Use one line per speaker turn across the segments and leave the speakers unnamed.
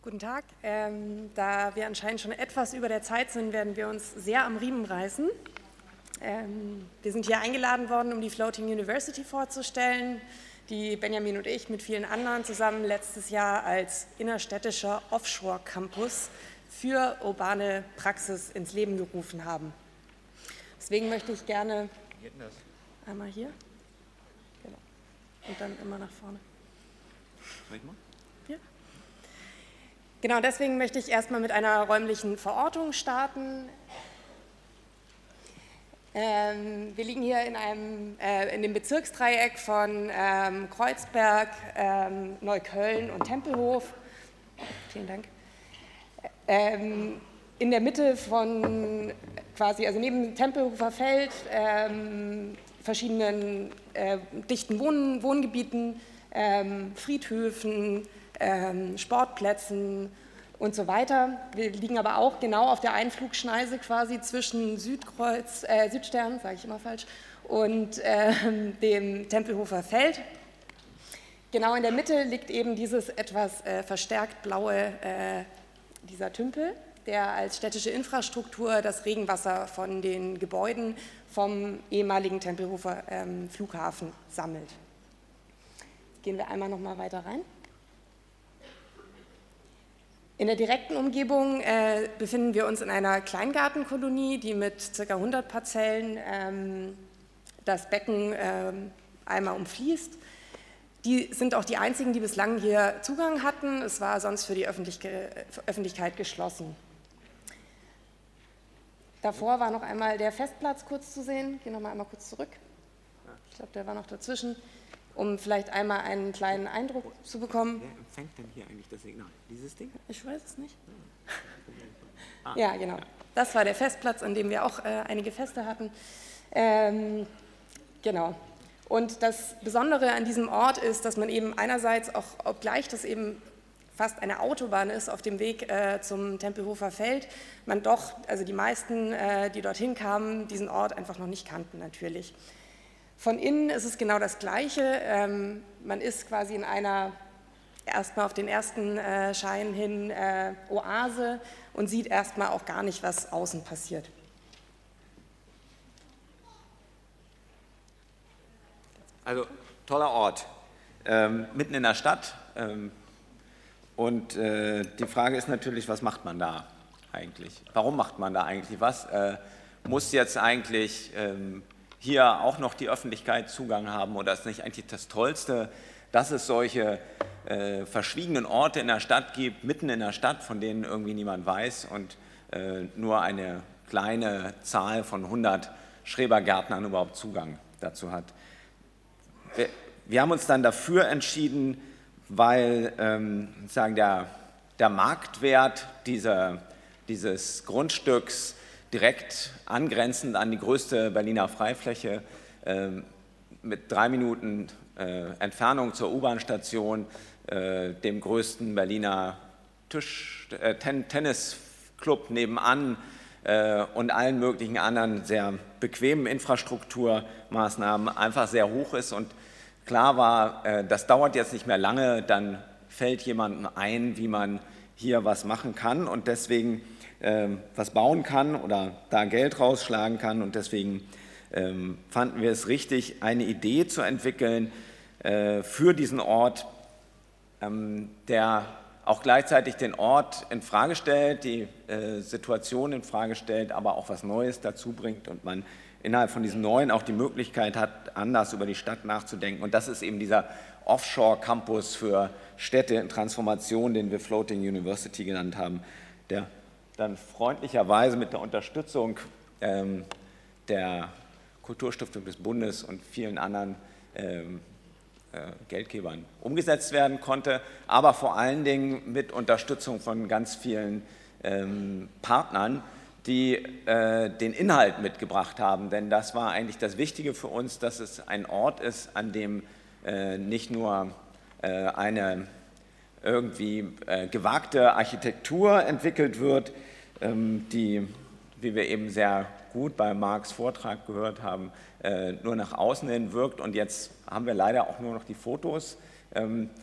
Guten Tag. Da wir anscheinend schon etwas über der Zeit sind, werden wir uns sehr am Riemen reißen. Wir sind hier eingeladen worden, um die Floating University vorzustellen, die Benjamin und ich mit vielen anderen zusammen letztes Jahr als innerstädtischer Offshore-Campus für urbane Praxis ins Leben gerufen haben. Deswegen möchte ich gerne einmal hier, genau, und dann immer nach vorne.
Soll ich mal?
Ja. Genau, deswegen möchte ich erstmal mit einer räumlichen Verortung starten. Wir liegen hier in dem Bezirksdreieck von Kreuzberg, Neukölln und Tempelhof. Vielen Dank. In der Mitte von quasi, also neben Tempelhofer Feld, verschiedenen dichten Wohngebieten, Friedhöfen, Sportplätzen und so weiter. Wir liegen aber auch genau auf der Einflugschneise quasi zwischen Südstern, sage ich immer falsch, und dem Tempelhofer Feld. Genau in der Mitte liegt eben dieses etwas verstärkt blaue, dieser Tümpel, der als städtische Infrastruktur das Regenwasser von den Gebäuden vom ehemaligen Tempelhofer Flughafen sammelt. Jetzt gehen wir einmal noch mal weiter rein. In der direkten Umgebung befinden wir uns in einer Kleingartenkolonie, die mit ca. 100 Parzellen das Becken einmal umfließt. Die sind auch die einzigen, die bislang hier Zugang hatten. Es war sonst für die Öffentlichkeit geschlossen. Davor war noch einmal der Festplatz kurz zu sehen. Gehen wir noch einmal kurz zurück. Ich glaube, der war noch dazwischen, um vielleicht einmal einen kleinen Eindruck zu bekommen.
Wer empfängt denn hier eigentlich das Signal? Dieses Ding?
Ich weiß es nicht. Ja, genau. Das war der Festplatz, an dem wir auch einige Feste hatten. Genau. Und das Besondere an diesem Ort ist, dass man eben einerseits auch, obgleich das eben fast eine Autobahn ist auf dem Weg zum Tempelhofer Feld, man doch, also die meisten, die dorthin kamen, diesen Ort einfach noch nicht kannten natürlich. Von innen ist es genau das Gleiche. Man ist quasi in einer, erstmal auf den ersten Schein hin, Oase und sieht erstmal auch gar nicht, was außen passiert.
Also, toller Ort, mitten in der Stadt. Und die Frage ist natürlich, was macht man da eigentlich? Warum macht man da eigentlich was? Muss jetzt eigentlich hier auch noch die Öffentlichkeit Zugang haben oder ist nicht eigentlich das Tollste, dass es solche verschwiegenen Orte in der Stadt gibt, mitten in der Stadt, von denen irgendwie niemand weiß und nur eine kleine Zahl von 100 Schrebergärtnern überhaupt Zugang dazu hat. Wir haben uns dann dafür entschieden, weil sagen der Marktwert dieses Grundstücks direkt angrenzend an die größte Berliner Freifläche mit 3 Minuten Entfernung zur U-Bahn-Station, dem größten Berliner Tennisclub nebenan und allen möglichen anderen sehr bequemen Infrastrukturmaßnahmen einfach sehr hoch ist. Und klar war, das dauert jetzt nicht mehr lange, dann fällt jemandem ein, wie man hier was machen kann und deswegen was bauen kann oder da Geld rausschlagen kann. Und deswegen fanden wir es richtig, eine Idee zu entwickeln für diesen Ort, der auch gleichzeitig den Ort in Frage stellt, die Situation in Frage stellt, aber auch was Neues dazu bringt und man innerhalb von diesem Neuen auch die Möglichkeit hat, anders über die Stadt nachzudenken. Und das ist eben dieser Offshore-Campus für Städte in Transformation, den wir Floating University genannt haben, der dann freundlicherweise mit der Unterstützung der Kulturstiftung des Bundes und vielen anderen Geldgebern umgesetzt werden konnte, aber vor allen Dingen mit Unterstützung von ganz vielen Partnern, die den Inhalt mitgebracht haben. Denn das war eigentlich das Wichtige für uns, dass es ein Ort ist, an dem nicht nur eine irgendwie gewagte Architektur entwickelt wird, die, wie wir eben sehr gut bei Marks Vortrag gehört haben, nur nach außen hin wirkt. Und jetzt haben wir leider auch nur noch die Fotos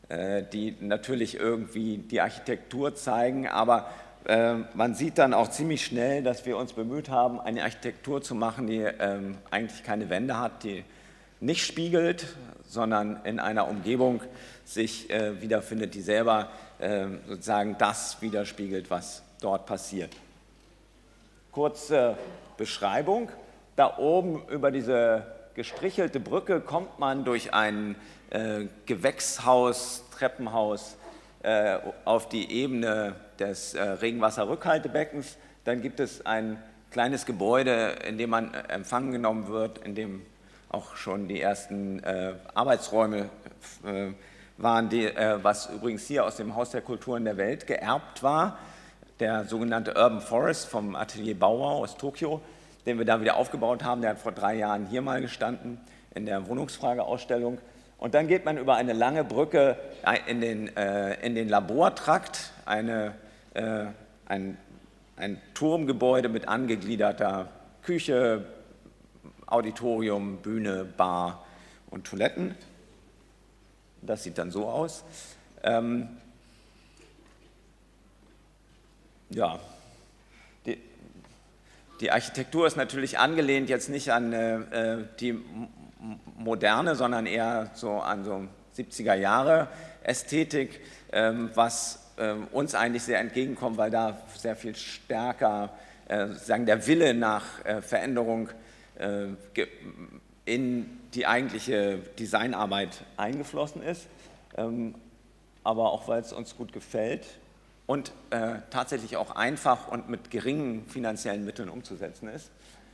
die natürlich irgendwie die Architektur zeigen, aber man sieht dann auch ziemlich schnell, dass wir uns bemüht haben, eine Architektur zu machen, die eigentlich keine Wände hat, die nicht spiegelt, sondern in einer Umgebung sich wiederfindet, die selber sozusagen das widerspiegelt, was dort passiert. Kurze Beschreibung. Da oben über diese gestrichelte Brücke kommt man durch ein Gewächshaus, Treppenhaus auf die Ebene des Regenwasserrückhaltebeckens. Dann gibt es ein kleines Gebäude, in dem man empfangen genommen wird, in dem auch schon die ersten Arbeitsräume waren, was übrigens hier aus dem Haus der Kulturen der Welt geerbt war, der sogenannte Urban Forest vom Atelier Bauer aus Tokio, den wir da wieder aufgebaut haben. Der hat vor 3 Jahren hier mal gestanden in der Wohnungsfrage-Ausstellung. Und dann geht man über eine lange Brücke in den Labortrakt, ein Turmgebäude mit angegliederter Küche, Auditorium, Bühne, Bar und Toiletten. Das sieht dann so aus. Ja, die Architektur ist natürlich angelehnt jetzt nicht an die moderne, sondern eher so an so 70er Jahre Ästhetik, was uns eigentlich sehr entgegenkommt, weil da sehr viel stärker sagen, der Wille nach Veränderung in die eigentliche Designarbeit eingeflossen ist, aber auch weil es uns gut gefällt und tatsächlich auch einfach und mit geringen finanziellen Mitteln umzusetzen ist.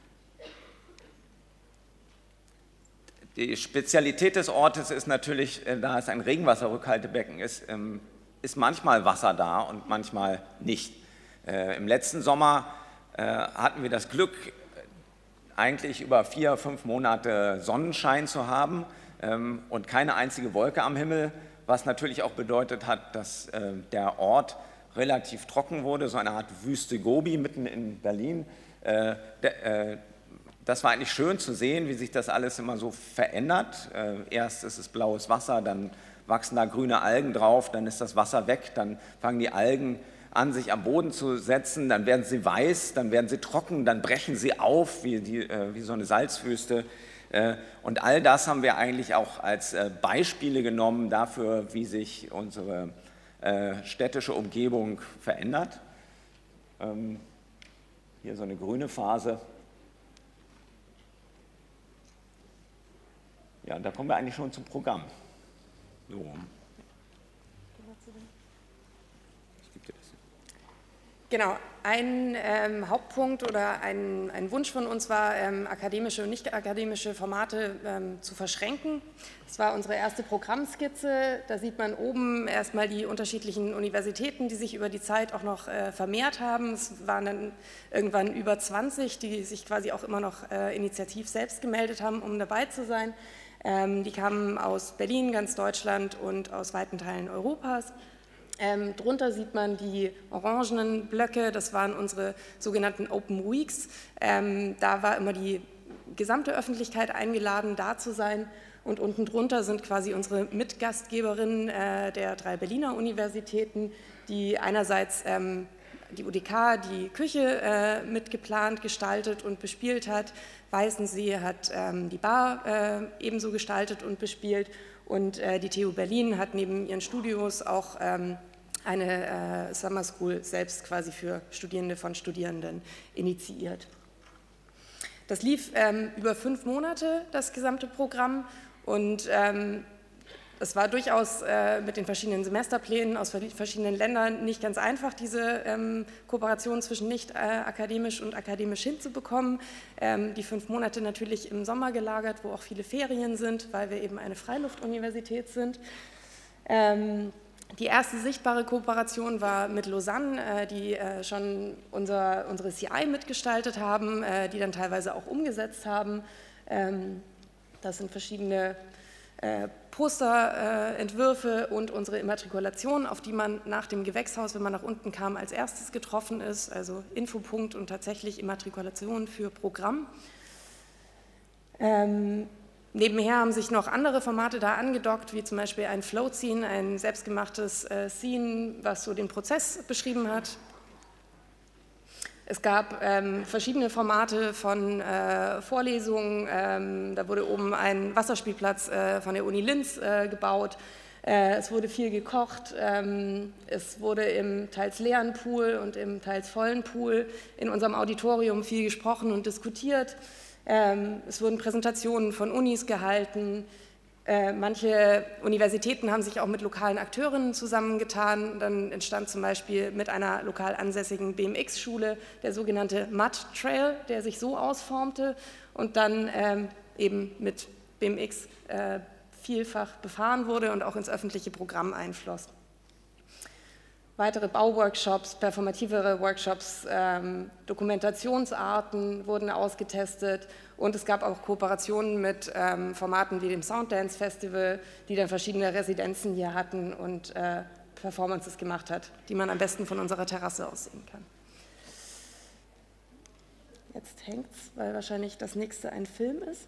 Die Spezialität des Ortes ist natürlich, da es ein Regenwasserrückhaltebecken ist, ist manchmal Wasser da und manchmal nicht. Im letzten Sommer hatten wir das Glück, eigentlich über 4, 5 Monate Sonnenschein zu haben und keine einzige Wolke am Himmel, was natürlich auch bedeutet hat, dass der Ort relativ trocken wurde, so eine Art Wüste Gobi mitten in Berlin. Das war eigentlich schön zu sehen, wie sich das alles immer so verändert. Erst ist es blaues Wasser, dann wachsen da grüne Algen drauf, dann ist das Wasser weg, dann fangen die Algen an, sich am Boden zu setzen, dann werden sie weiß, dann werden sie trocken, dann brechen sie auf wie so eine Salzwüste. Und all das haben wir eigentlich auch als Beispiele genommen dafür, wie sich unsere städtische Umgebung verändert. Hier so eine grüne Phase. Ja, da kommen wir eigentlich schon zum Programm. So.
Genau, ein Hauptpunkt oder ein Wunsch von uns war, akademische und nicht-akademische Formate zu verschränken. Das war unsere erste Programmskizze. Da sieht man oben erstmal die unterschiedlichen Universitäten, die sich über die Zeit auch noch vermehrt haben. Es waren dann irgendwann über 20, die sich quasi auch immer noch initiativ selbst gemeldet haben, um dabei zu sein. Die kamen aus Berlin, ganz Deutschland und aus weiten Teilen Europas. Drunter sieht man die orangenen Blöcke, das waren unsere sogenannten Open Weeks. Da war immer die gesamte Öffentlichkeit eingeladen, da zu sein. Und unten drunter sind quasi unsere Mitgastgeberinnen der 3 Berliner Universitäten, die einerseits die UDK die Küche mitgeplant, gestaltet und bespielt hat. Weißensee hat die Bar ebenso gestaltet und bespielt. Und die TU Berlin hat neben ihren Studios auch eine Summer School selbst quasi für Studierende von Studierenden initiiert. Das lief über 5 Monate, das gesamte Programm, und es war durchaus mit den verschiedenen Semesterplänen aus verschiedenen Ländern nicht ganz einfach, diese Kooperation zwischen nicht akademisch und akademisch hinzubekommen. Die 5 Monate natürlich im Sommer gelagert, wo auch viele Ferien sind, weil wir eben eine Freiluftuniversität sind. Die erste sichtbare Kooperation war mit Lausanne, die schon unsere CI mitgestaltet haben, die dann teilweise auch umgesetzt haben. Das sind verschiedene Posterentwürfe und unsere Immatrikulation, auf die man nach dem Gewächshaus, wenn man nach unten kam, als erstes getroffen ist, also Infopunkt und tatsächlich Immatrikulation für Programm. Nebenher haben sich noch andere Formate da angedockt, wie zum Beispiel ein Flow-Scene, ein selbstgemachtes Scene, was so den Prozess beschrieben hat. Es gab verschiedene Formate von Vorlesungen, da wurde oben ein Wasserspielplatz von der Uni Linz gebaut, es wurde viel gekocht, es wurde im teils leeren Pool und im teils vollen Pool in unserem Auditorium viel gesprochen und diskutiert. Es wurden Präsentationen von Unis gehalten, manche Universitäten haben sich auch mit lokalen Akteurinnen zusammengetan, dann entstand zum Beispiel mit einer lokal ansässigen BMX-Schule der sogenannte Mud Trail, der sich so ausformte und dann eben mit BMX vielfach befahren wurde und auch ins öffentliche Programm einfloss. Weitere Bauworkshops, performativere Workshops, Dokumentationsarten wurden ausgetestet und es gab auch Kooperationen mit Formaten wie dem Sounddance Festival, die dann verschiedene Residenzen hier hatten und Performances gemacht hat, die man am besten von unserer Terrasse aus sehen kann. Jetzt hängt's, weil wahrscheinlich das nächste ein Film ist,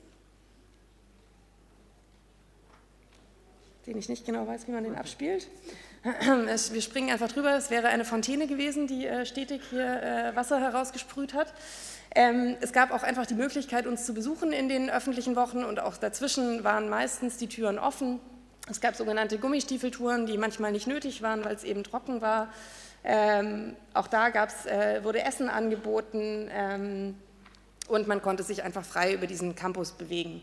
den ich nicht genau weiß, wie man den abspielt. Wir springen einfach drüber, es wäre eine Fontäne gewesen, die stetig hier Wasser herausgesprüht hat. Es gab auch einfach die Möglichkeit, uns zu besuchen in den öffentlichen Wochen und auch dazwischen waren meistens die Türen offen. Es gab sogenannte Gummistiefeltouren, die manchmal nicht nötig waren, weil es eben trocken war. Auch da wurde Essen angeboten und man konnte sich einfach frei über diesen Campus bewegen.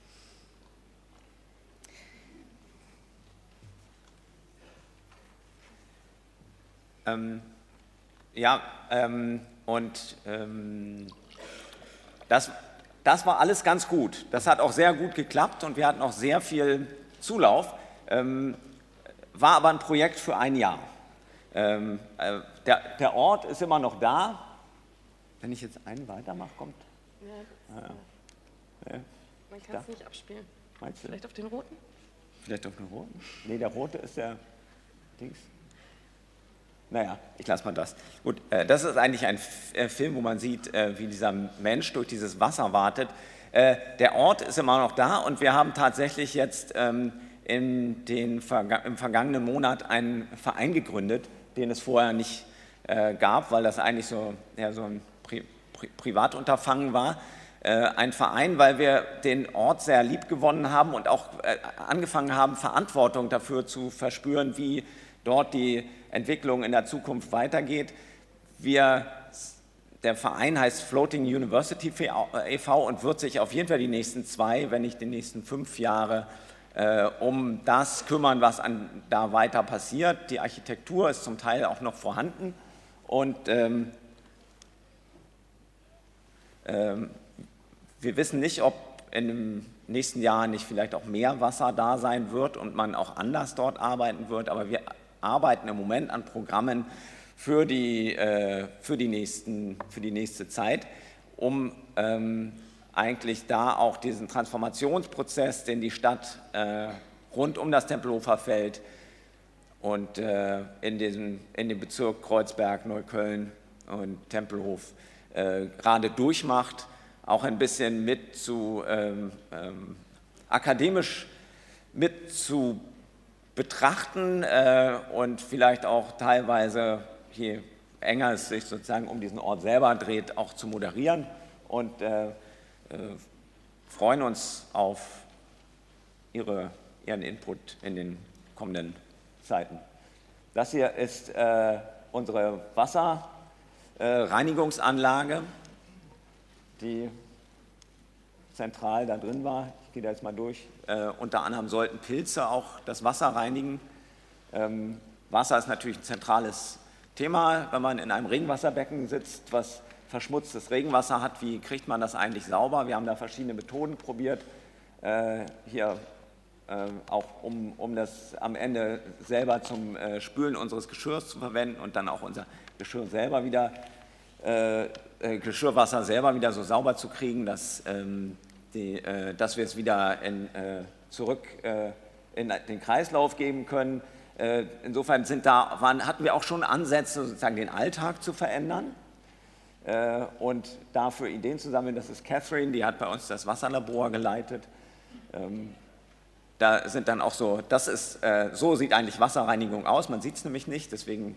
Das war alles ganz gut. Das hat auch sehr gut geklappt und wir hatten auch sehr viel Zulauf. War aber ein Projekt für ein Jahr. Der Ort ist immer noch da. Wenn ich jetzt einen weitermache, kommt...
Ja, man kann es nicht abspielen.
Meinst du?
Vielleicht auf den roten?
Vielleicht auf den roten? Nee, der rote ist der Dings. Naja, ich lasse mal das. Gut, das ist eigentlich ein Film, wo man sieht, wie dieser Mensch durch dieses Wasser wartet. Der Ort ist immer noch da und wir haben tatsächlich jetzt im vergangenen Monat einen Verein gegründet, den es vorher nicht gab, weil das eigentlich so ein Privatunterfangen war. Ein Verein, weil wir den Ort sehr lieb gewonnen haben und auch angefangen haben, Verantwortung dafür zu verspüren, wie dort die Entwicklung in der Zukunft weitergeht. Der Verein heißt Floating University e.V. und wird sich auf jeden Fall die nächsten 2, wenn nicht die nächsten 5 Jahre um das kümmern, was da weiter passiert. Die Architektur ist zum Teil auch noch vorhanden und wir wissen nicht, ob in den nächsten Jahren nicht vielleicht auch mehr Wasser da sein wird und man auch anders dort arbeiten wird, aber wir arbeiten im Moment an Programmen für die nächste Zeit, um eigentlich da auch diesen Transformationsprozess, den die Stadt rund um das Tempelhofer Feld und in dem Bezirk Kreuzberg, Neukölln und Tempelhof gerade durchmacht, auch ein bisschen akademisch mit zu betrachten und vielleicht auch teilweise, je enger es sich sozusagen um diesen Ort selber dreht, auch zu moderieren und freuen uns auf Ihren Input in den kommenden Zeiten. Das hier ist unsere Wasserreinigungsanlage, die zentral da drin war. Ich gehe da jetzt mal durch. Unter anderem sollten Pilze auch das Wasser reinigen. Wasser ist natürlich ein zentrales Thema, wenn man in einem Regenwasserbecken sitzt, was verschmutztes Regenwasser hat. Wie kriegt man das eigentlich sauber? Wir haben da verschiedene Methoden probiert, hier auch um das am Ende selber zum Spülen unseres Geschirrs zu verwenden und dann auch unser Geschirr selber wieder, Geschirrwasser selber wieder so sauber zu kriegen, dass wir es wieder zurück in den Kreislauf geben können. Insofern hatten wir auch schon Ansätze, sozusagen den Alltag zu verändern und dafür Ideen zu sammeln. Das ist Catherine, die hat bei uns das Wasserlabor geleitet. Da sind dann auch so, so sieht eigentlich Wasserreinigung aus, man sieht es nämlich nicht, deswegen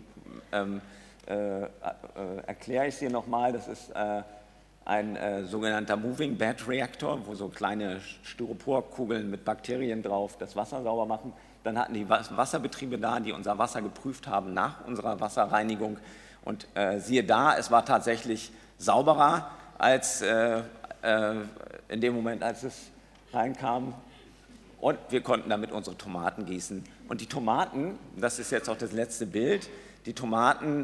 erkläre ich es hier nochmal. Das ist ein sogenannter Moving Bed Reactor, wo so kleine Styroporkugeln mit Bakterien drauf das Wasser sauber machen. Dann hatten die Wasserbetriebe da, die unser Wasser geprüft haben nach unserer Wasserreinigung. Und siehe da, es war tatsächlich sauberer als in dem Moment, als es reinkam. Und wir konnten damit unsere Tomaten gießen. Und die Tomaten, das ist jetzt auch das letzte Bild, die Tomaten,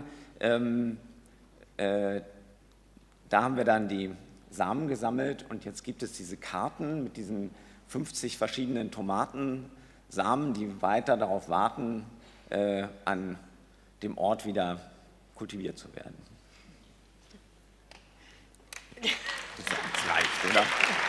da haben wir dann die Samen gesammelt und jetzt gibt es diese Karten mit diesen 50 verschiedenen Tomatensamen, die weiter darauf warten, an dem Ort wieder kultiviert zu werden. Das reicht, oder?